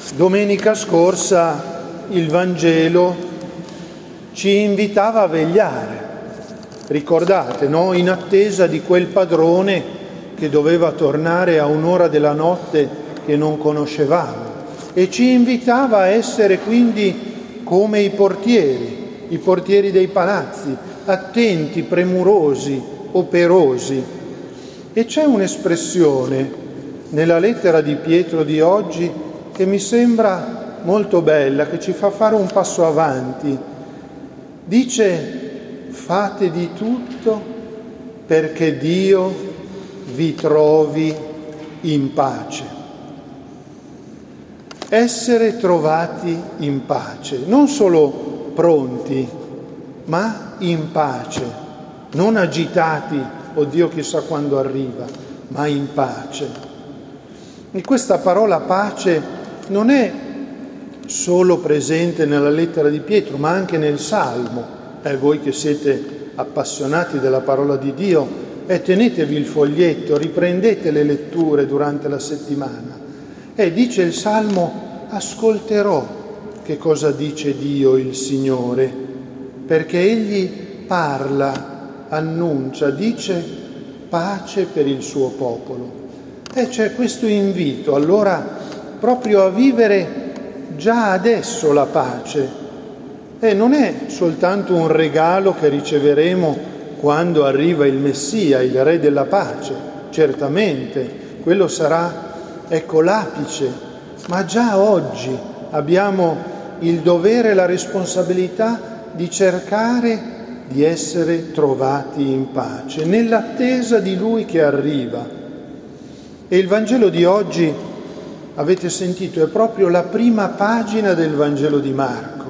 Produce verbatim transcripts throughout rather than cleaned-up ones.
Domenica scorsa il Vangelo ci invitava a vegliare, ricordate, no? In attesa di quel padrone che doveva tornare a un'ora della notte che non conoscevamo, e ci invitava a essere quindi come i portieri, i portieri dei palazzi, attenti, premurosi, operosi. E c'è un'espressione nella lettera di Pietro di oggi che mi sembra molto bella, che ci fa fare un passo avanti. Dice: fate di tutto perché Dio vi trovi in pace. Essere trovati in pace, non solo pronti, ma in pace, non agitati, oddio chissà quando arriva, ma in pace. E questa parola pace non è solo presente nella lettera di Pietro, ma anche nel Salmo. Eh, voi che siete appassionati della parola di Dio, eh, tenetevi il foglietto, riprendete le letture durante la settimana. E dice il Salmo: ascolterò che cosa dice Dio il Signore, perché Egli parla, annuncia, dice pace per il suo popolo. E c'è questo invito allora proprio a vivere già adesso la pace. E non è soltanto un regalo che riceveremo quando arriva il Messia, il Re della pace, certamente, quello sarà, ecco, l'apice, ma già oggi abbiamo il dovere e la responsabilità di cercare di essere trovati in pace, nell'attesa di Lui che arriva. E il Vangelo di oggi, avete sentito, è proprio la prima pagina del Vangelo di Marco,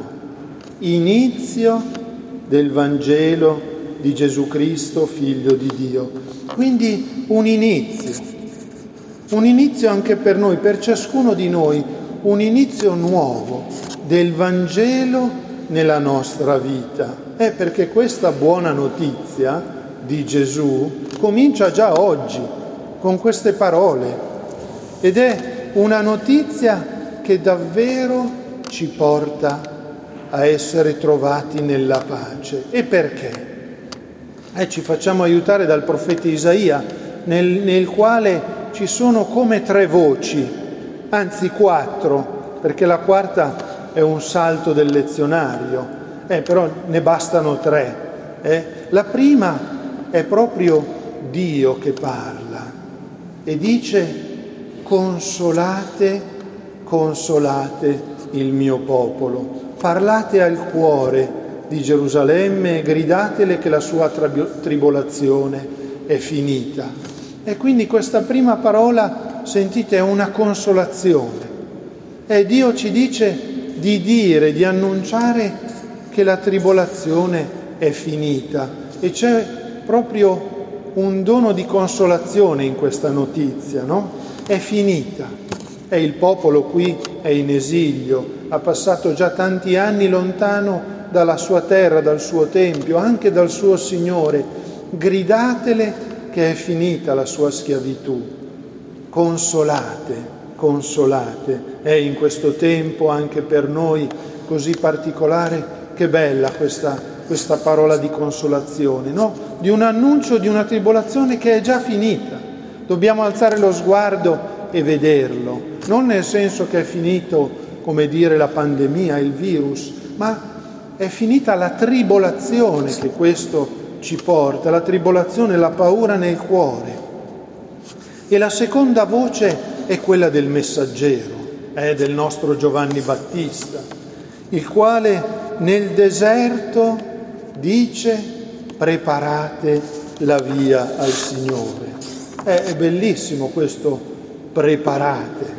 inizio del Vangelo di Gesù Cristo, Figlio di Dio. Quindi un inizio, un inizio anche per noi, per ciascuno di noi, un inizio nuovo del Vangelo nella nostra vita. È perché questa buona notizia di Gesù comincia già oggi, con queste parole, ed è una notizia che davvero ci porta a essere trovati nella pace. E perché? Eh, ci facciamo aiutare dal profeta Isaia, nel, nel quale ci sono come tre voci, anzi quattro, perché la quarta è un salto del lezionario, eh, però ne bastano tre. Eh. La prima è proprio Dio che parla e dice: consolate, consolate il mio popolo. Parlate al cuore di Gerusalemme e gridatele che la sua tribolazione è finita. E quindi questa prima parola, sentite, è una consolazione. E Dio ci dice di dire, di annunciare che la tribolazione è finita. E c'è proprio un dono di consolazione in questa notizia, no? È finita. E il popolo qui è in esilio, ha passato già tanti anni lontano dalla sua terra, dal suo tempio, anche dal suo Signore. Gridatele che è finita la sua schiavitù. Consolate, consolate. È in questo tempo anche per noi così particolare, che bella questa, questa parola di consolazione, no? Di un annuncio di una tribolazione che è già finita. Dobbiamo alzare lo sguardo e vederlo, non nel senso che è finito, come dire, la pandemia, il virus, ma è finita la tribolazione che questo ci porta, la tribolazione, la paura nel cuore. E la seconda voce è quella del messaggero, è del nostro Giovanni Battista, il quale nel deserto dice: preparate la via al Signore. È, è bellissimo questo preparate.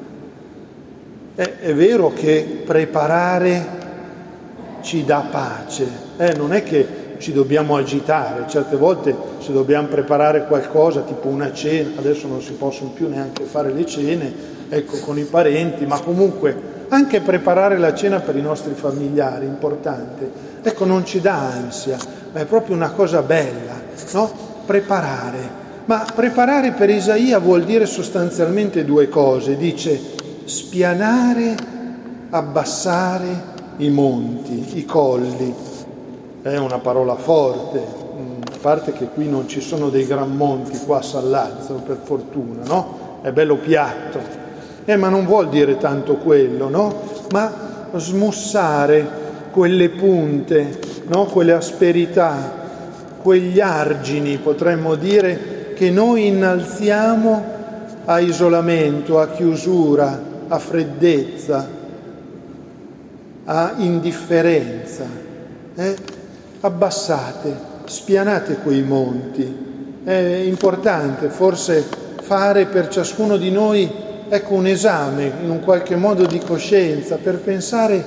È, è vero che preparare ci dà pace, eh, non è che ci dobbiamo agitare. Certe volte, se dobbiamo preparare qualcosa, tipo una cena, adesso non si possono più neanche fare le cene, ecco, con i parenti, ma comunque anche preparare la cena per i nostri familiari, importante, ecco, non ci dà ansia, ma è proprio una cosa bella, no? Preparare. Ma preparare per Isaia vuol dire sostanzialmente due cose. Dice: spianare, abbassare i monti, i colli. È una parola forte, a parte che qui non ci sono dei gran monti qua a Sallazzo, per fortuna, no? È bello piatto, eh, ma non vuol dire tanto quello, no? Ma smussare quelle punte, no? Quelle asperità, quegli argini, potremmo dire, che noi innalziamo a isolamento, a chiusura, a freddezza, a indifferenza. Eh? Abbassate, spianate quei monti. È importante forse fare per ciascuno di noi, ecco, un esame in un qualche modo di coscienza per pensare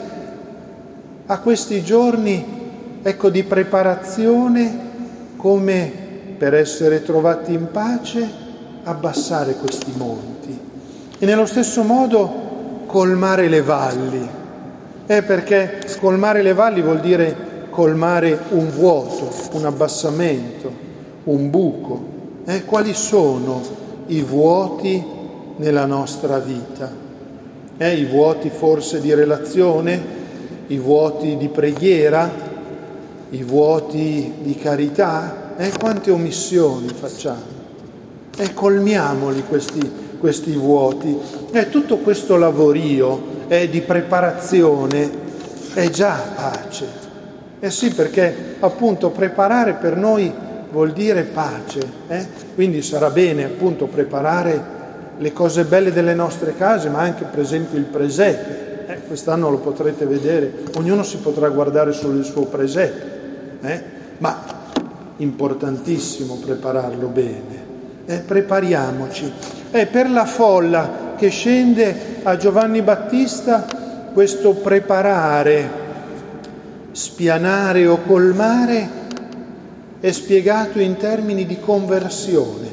a questi giorni, ecco, di preparazione, come per essere trovati in pace, abbassare questi monti e nello stesso modo colmare le valli. Eh, perché colmare le valli vuol dire colmare un vuoto, un abbassamento, un buco. Eh, quali sono i vuoti nella nostra vita? Eh, i vuoti forse di relazione, i vuoti di preghiera, i vuoti di carità? Eh, quante omissioni facciamo? Eh, colmiamoli questi, questi vuoti. Eh, tutto questo lavorio eh, di preparazione è già pace. Eh sì, perché appunto preparare per noi vuol dire pace, eh? Quindi sarà bene appunto preparare le cose belle delle nostre case, ma anche per esempio il presepe. Eh, quest'anno lo potrete vedere, ognuno si potrà guardare solo il suo presepe, eh? Ma importantissimo prepararlo bene. Eh, prepariamoci. E per la folla che scende a Giovanni Battista, questo preparare, spianare o colmare è spiegato in termini di conversione,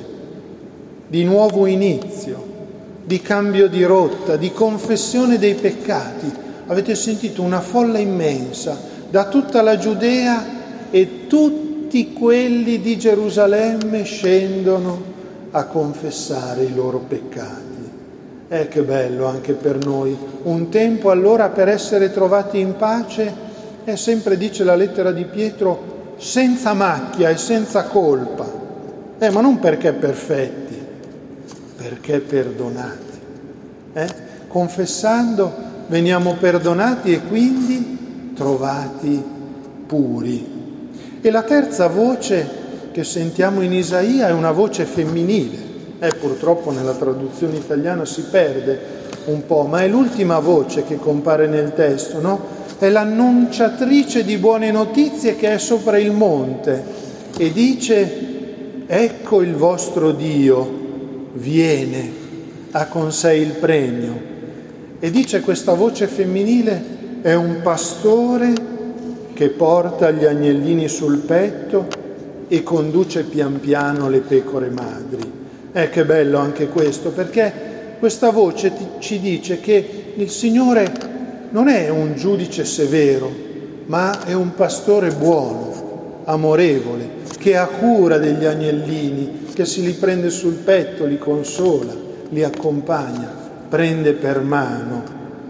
di nuovo inizio, di cambio di rotta, di confessione dei peccati. Avete sentito una folla immensa da tutta la Giudea e tutti quelli di Gerusalemme scendono a confessare i loro peccati. Eh, che bello anche per noi. Un tempo allora per essere trovati in pace è sempre, dice la lettera di Pietro, senza macchia e senza colpa. Eh, ma non perché perfetti, perché perdonati. Eh? Confessando veniamo perdonati e quindi trovati puri. E la terza voce che sentiamo in Isaia è una voce femminile. Eh, purtroppo nella traduzione italiana si perde un po', ma è l'ultima voce che compare nel testo, no? È l'annunciatrice di buone notizie che è sopra il monte e dice: ecco il vostro Dio viene, ha con sé il premio. E dice questa voce femminile: è un pastore che porta gli agnellini sul petto e conduce pian piano le pecore madri. Eh, che bello anche questo, perché questa voce ti, ci dice che il Signore non è un giudice severo, ma è un pastore buono, amorevole, che ha cura degli agnellini, che si li prende sul petto, li consola, li accompagna, prende per mano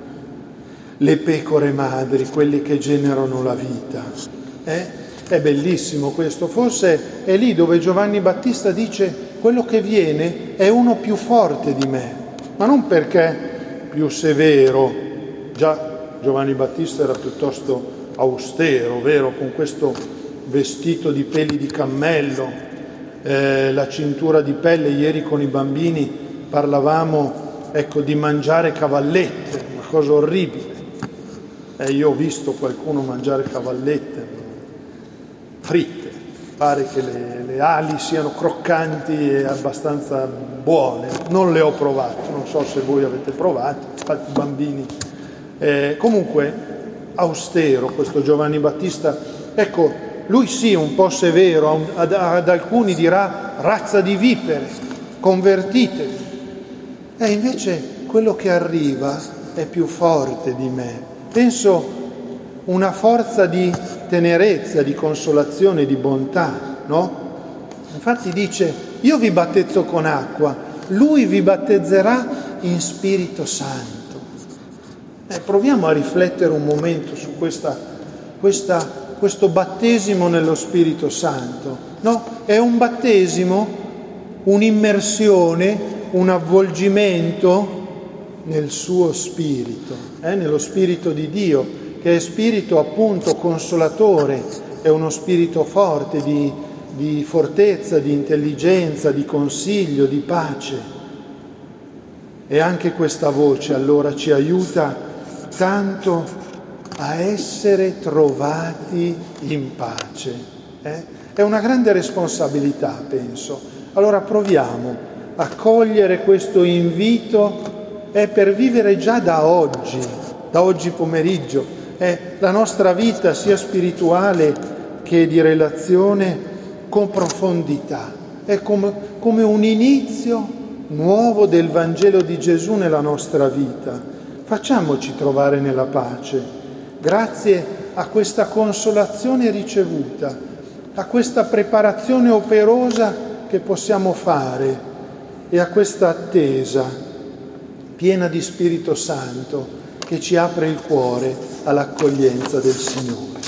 le pecore madri, quelli che generano la vita. Eh? È bellissimo questo, forse è lì dove Giovanni Battista dice: quello che viene è uno più forte di me, ma non perché più severo, già Giovanni Battista era piuttosto austero, vero? Con questo vestito di peli di cammello, eh, la cintura di pelle. Ieri con i bambini parlavamo, ecco, di mangiare cavallette, una cosa orribile. Eh, io ho visto qualcuno mangiare cavallette fritte, pare che le, le ali siano croccanti e abbastanza buone. Non le ho provate, non so se voi avete provato, infatti i bambini... Eh, comunque austero questo Giovanni Battista, ecco, lui sì, un po' severo, ad, ad alcuni dirà razza di vipere, convertitevi. E invece quello che arriva è più forte di me. Penso una forza di tenerezza, di consolazione, di bontà, no? Infatti dice: io vi battezzo con acqua, lui vi battezzerà in Spirito Santo. Eh, proviamo a riflettere un momento su questa, questa, questo battesimo nello Spirito Santo. No? È un battesimo, un'immersione, un avvolgimento nel suo Spirito, eh? nello Spirito di Dio, che è Spirito appunto consolatore, è uno Spirito forte di, di fortezza, di intelligenza, di consiglio, di pace. E anche questa voce allora ci aiuta tanto a essere trovati in pace. Eh? È una grande responsabilità, penso. Allora proviamo a cogliere questo invito eh, per vivere già da oggi, da oggi pomeriggio, eh, la nostra vita sia spirituale che di relazione con profondità. È come, come un inizio nuovo del Vangelo di Gesù nella nostra vita. Facciamoci trovare nella pace, grazie a questa consolazione ricevuta, a questa preparazione operosa che possiamo fare e a questa attesa piena di Spirito Santo che ci apre il cuore all'accoglienza del Signore.